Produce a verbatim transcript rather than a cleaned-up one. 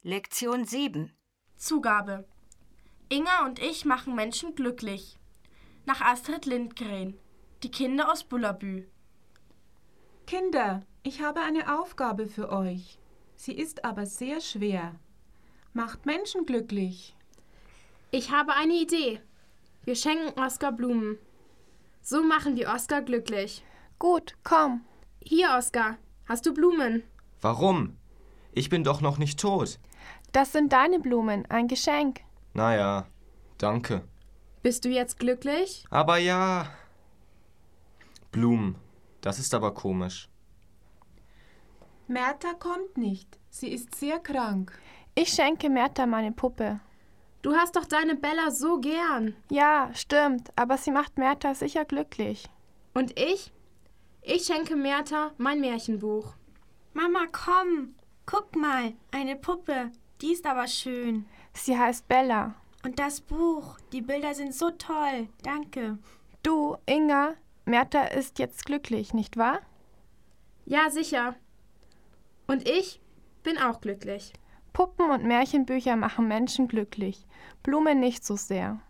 Lektion sieben. Zugabe. Inga und ich machen Menschen glücklich. Nach Astrid Lindgren. Die Kinder aus Bullabü. Kinder, ich habe eine Aufgabe für euch. Sie ist aber sehr schwer. Macht Menschen glücklich. Ich habe eine Idee. Wir schenken Oskar Blumen. So machen wir Oskar glücklich. Gut, komm. Hier, Oskar, hast du Blumen? Warum? Ich bin doch noch nicht tot. Das sind deine Blumen, ein Geschenk. Naja, danke. Bist du jetzt glücklich? Aber ja. Blumen, das ist aber komisch. Märta kommt nicht. Sie ist sehr krank. Ich schenke Märta meine Puppe. Du hast doch deine Bella so gern. Ja, stimmt, aber sie macht Märta sicher glücklich. Und ich? Ich schenke Märta mein Märchenbuch. Mama, komm. Guck mal, eine Puppe. Die ist aber schön. Sie heißt Bella. Und das Buch, die Bilder sind so toll. Danke. Du, Inga, Märta ist jetzt glücklich, nicht wahr? Ja, sicher. Und ich bin auch glücklich. Puppen und Märchenbücher machen Menschen glücklich, Blumen nicht so sehr.